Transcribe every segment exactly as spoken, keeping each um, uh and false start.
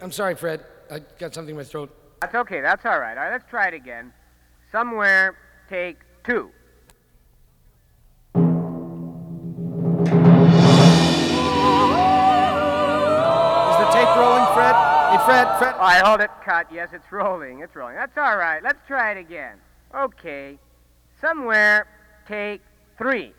I'm sorry, Fred. I got something in my throat. That's okay. That's all right. All right, let's try it again. Somewhere, take two. Is the tape rolling, Fred? Hey, Fred, Fred. All right, hold it. Cut. Yes, it's rolling. It's rolling. That's all right. Let's try it again. Okay. Somewhere, take three.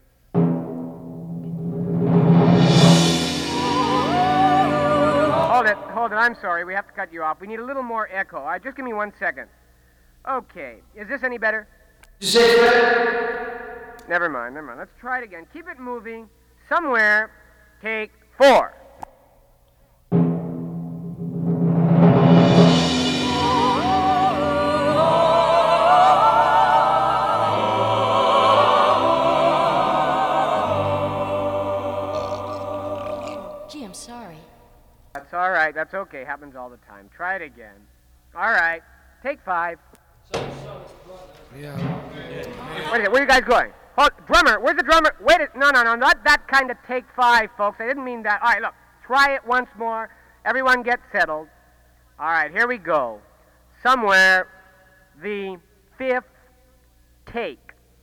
Hold it. Hold it. I'm sorry. We have to cut you off. We need a little more echo. All right, just give me one second. Okay. Is this any better? Did you say, Fred? Never mind. Never mind. Let's try it again. Keep it moving. Somewhere, take four. Gee, I'm sorry. That's all right. That's okay. Happens all the time. Try it again. All right. Take five. Yeah. Wait a minute. Where are you guys going? Hold, drummer. Where's the drummer? Wait a No, no, no. Not that kind of take five, folks. I didn't mean that. All right, look. Try it once more. Everyone get settled. All right. Here we go. Somewhere, the fifth take.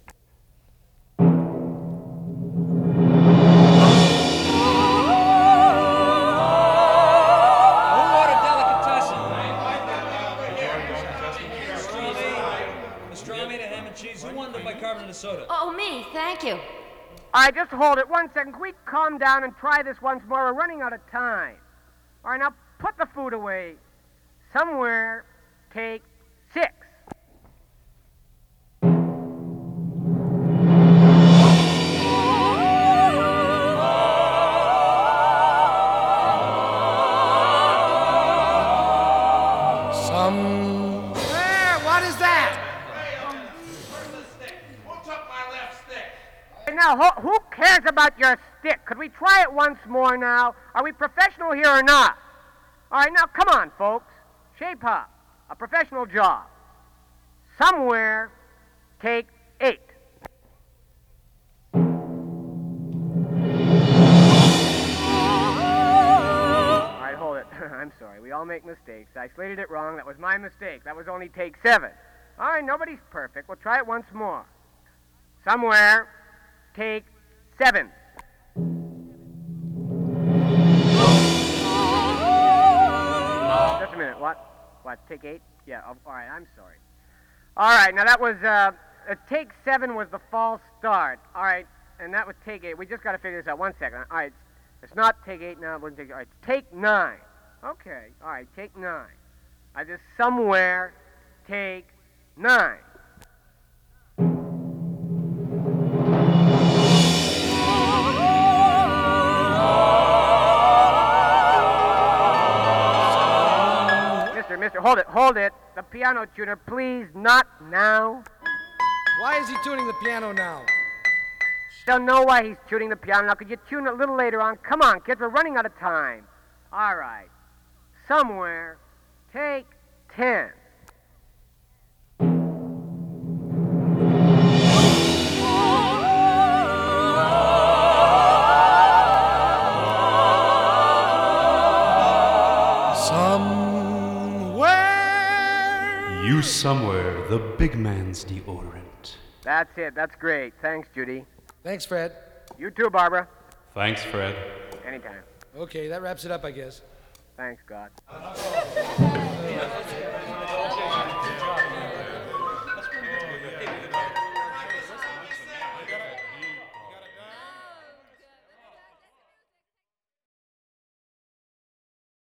Soda. Oh, me. Thank you. All right, just hold it one second. Can we calm down and try this once more? We're running out of time. All right, now put the food away. Somewhere, take six. Somewhere. What is that? Now, who, who cares about your stick? Could we try it once more now? Are we professional here or not? All right, now, come on, folks. Shape up. A professional job. Somewhere, take eight. All right, hold it. I'm sorry. We all make mistakes. I slated it wrong. That was my mistake. That was only take seven. All right, nobody's perfect. We'll try it once more. Somewhere, take seven. Just a minute. What? What? Take eight? Yeah. Oh, all right. I'm sorry. All right. Now that was uh, uh, take seven was the false start. All right, and that was take eight. We just got to figure this out. One second. All right. It's not take eight now. It wasn't take. All right. Take nine. Okay. All right. Take nine. I just somewhere take nine. Mister, hold it, hold it. The piano tuner, please, not now. Why is he tuning the piano now? Don't know why he's tuning the piano now. Could you tune it a little later on? Come on, kids, we're running out of time. All right. Somewhere, take ten. Use somewhere the big man's deodorant. That's it. That's great. Thanks, Judy. Thanks, Fred. You too, Barbara. Thanks, Fred. Anytime. Okay, that wraps it up, I guess. Thanks, God.